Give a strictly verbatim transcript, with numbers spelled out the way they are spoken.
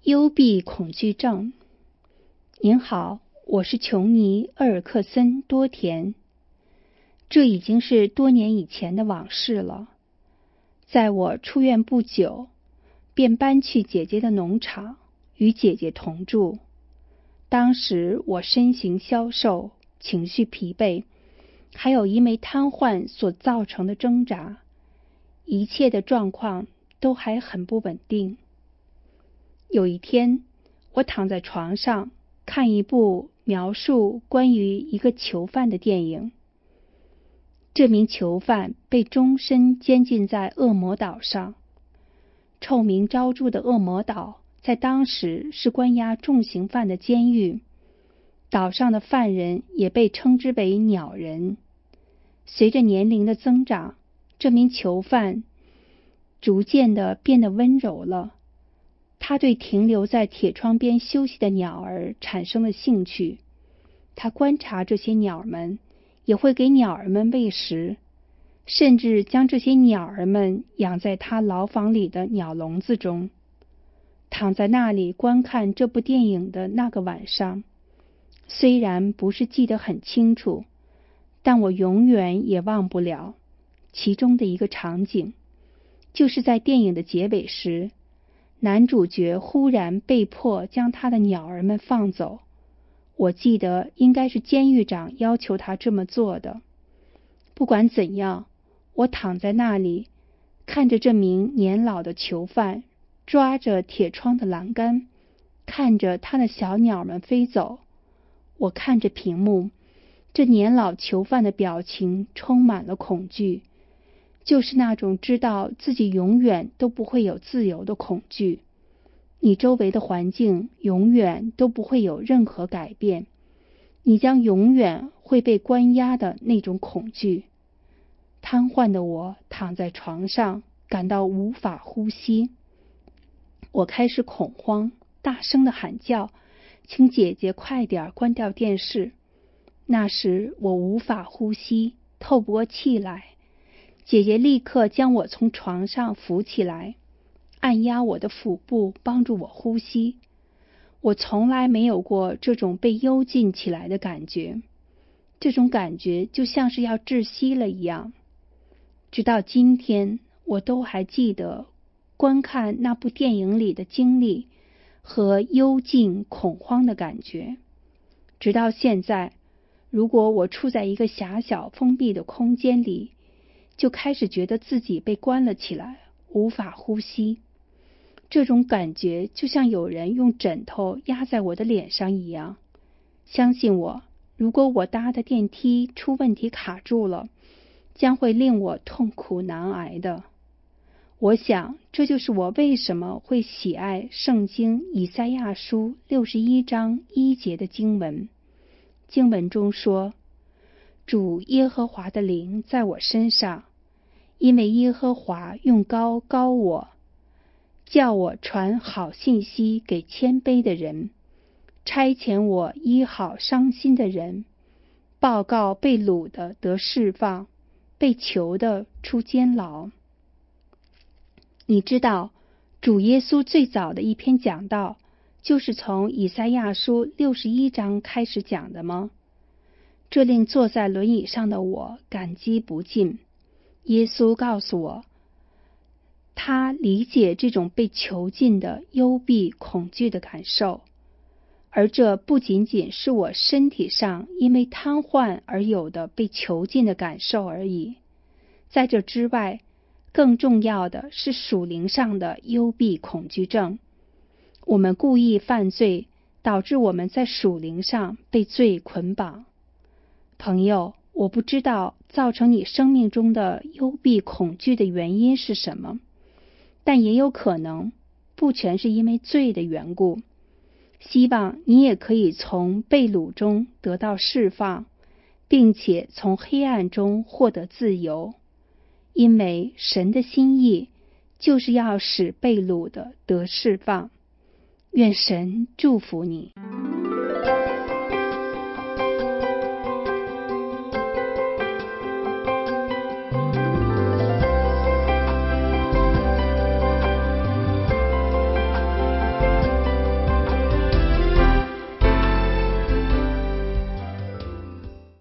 幽闭恐惧症。您好，我是琼尼·厄尔克森·多田。这已经是多年以前的往事了。在我出院不久，便搬去姐姐的农场，与姐姐同住。当时我身形消瘦，情绪疲惫，还有因为瘫痪所造成的挣扎，一切的状况都还很不稳定。有一天，我躺在床上看一部描述关于一个囚犯的电影。这名囚犯被终身监禁在恶魔岛上。臭名昭著的恶魔岛在当时是关押重刑犯的监狱，岛上的犯人也被称之为鸟人。随着年龄的增长，这名囚犯逐渐地变得温柔了。他对停留在铁窗边休息的鸟儿产生了兴趣，他观察这些鸟儿们，也会给鸟儿们喂食，甚至将这些鸟儿们养在他牢房里的鸟笼子中。躺在那里观看这部电影的那个晚上，虽然不是记得很清楚，但我永远也忘不了其中的一个场景，就是在电影的结尾时，男主角忽然被迫将他的鸟儿们放走。我记得应该是监狱长要求他这么做的。不管怎样，我躺在那里，看着这名年老的囚犯抓着铁窗的栏杆，看着他的小鸟们飞走。我看着屏幕，这年老囚犯的表情充满了恐惧，就是那种知道自己永远都不会有自由的恐惧。你周围的环境永远都不会有任何改变，你将永远会被关押的那种恐惧。瘫痪的我躺在床上，感到无法呼吸。我开始恐慌，大声地喊叫，请姐姐快点关掉电视。那时我无法呼吸，透不过气来。姐姐立刻将我从床上扶起来，按压我的腹部，帮助我呼吸。我从来没有过这种被幽禁起来的感觉，这种感觉就像是要窒息了一样。直到今天，我都还记得观看那部电影里的经历和幽禁恐慌的感觉。直到现在，如果我处在一个狭小封闭的空间里，就开始觉得自己被关了起来，无法呼吸。这种感觉就像有人用枕头压在我的脸上一样。相信我，如果我搭的电梯出问题卡住了，将会令我痛苦难挨的。我想，这就是我为什么会喜爱圣经以赛亚书六十一章一节的经文。经文中说，主耶和华的灵在我身上，因为耶和华用膏膏我，叫我传好信息给谦卑的人，差遣我医好伤心的人，报告被掳的得释放，被囚的出监牢。你知道，主耶稣最早的一篇讲道就是从以赛亚书六十一章开始讲的吗？这令坐在轮椅上的我感激不尽。耶稣告诉我，他理解这种被囚禁的幽闭恐惧的感受，而这不仅仅是我身体上因为瘫痪而有的被囚禁的感受而已。在这之外，更重要的是属灵上的幽闭恐惧症。我们故意犯罪，导致我们在属灵上被罪捆绑。朋友，我不知道造成你生命中的幽闭恐惧的原因是什么，但也有可能不全是因为罪的缘故。希望你也可以从被掳中得到释放，并且从黑暗中获得自由，因为神的心意就是要使被掳的得释放。愿神祝福你。